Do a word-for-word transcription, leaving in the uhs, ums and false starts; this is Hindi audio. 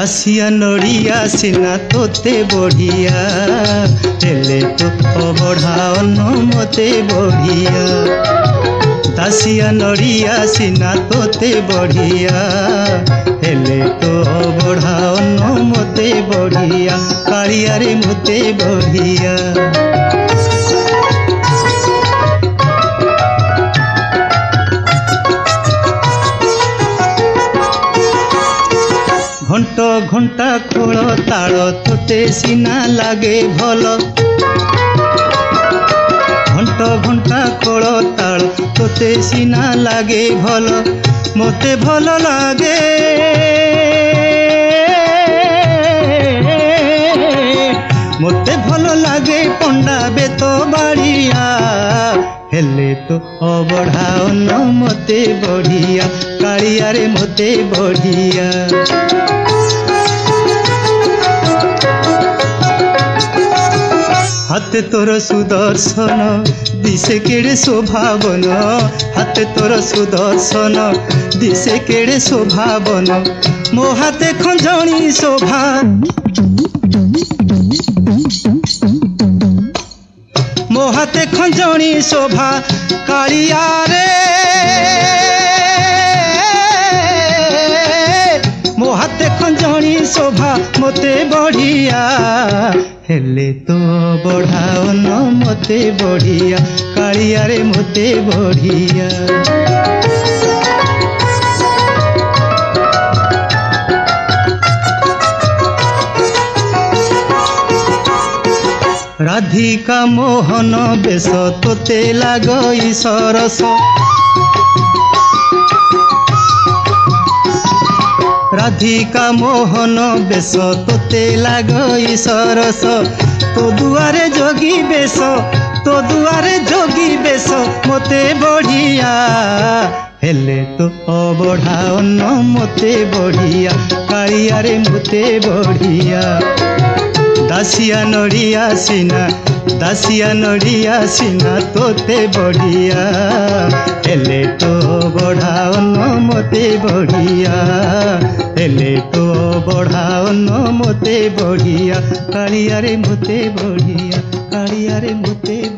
दासिया नड़िया सिना तोते बढ़िया हेले तो अबढ़ा अन्न मते बढ़िया। दासिया नड़िया सिना तोते बढ़िया हेले तो अबढ़ा अन्न मते बढ़िया। कालिया रे मते बढ़िया। घंट घंटा खोल ताल तोते सिना लागे भल। घंट घंटा खोल ताल तोते सिना लागे भल मोते भल लागे। मोते भल लागे पंडा बेत बाड़िया हेले तो अबढ़ा अन्न मते बढ़िया। कालिया रे मते बढ़िया। हाथ तोर सुदर्शन दिसे केड़े शोभावन। हाथ तोर सुदर्शन दिसे केड़े शोभावन मो हाथे खंजणी शोभा। मो हाथे खंजणी शोभा कालिया रे। मो हाथे खंजणी शोभा मते बढ़िया हेले तो बढ़ा अन्न मते बढ़िया। कालिया रे मते बढ़िया। राधिका मोहन बेश तोते लागई सरस। राधिका मोहन बेश तोते लागई सरस। तो दुआरे जोगी बेश तो दुआरे जोगी बेश मते बढ़िया हेले तो अबढ़ा अन्न मते बढ़िया। कालिया रे मते बढ़िया। दासिया नड़िया सिना दासिया नड़िया सिना तोते बढ़िया हेले तो बढ़ा अन्न मते बढ़िया। हेले तो बढ़ा अन्न मते बढ़िया। कालिया रे मते बढ़िया। कालिया रे मते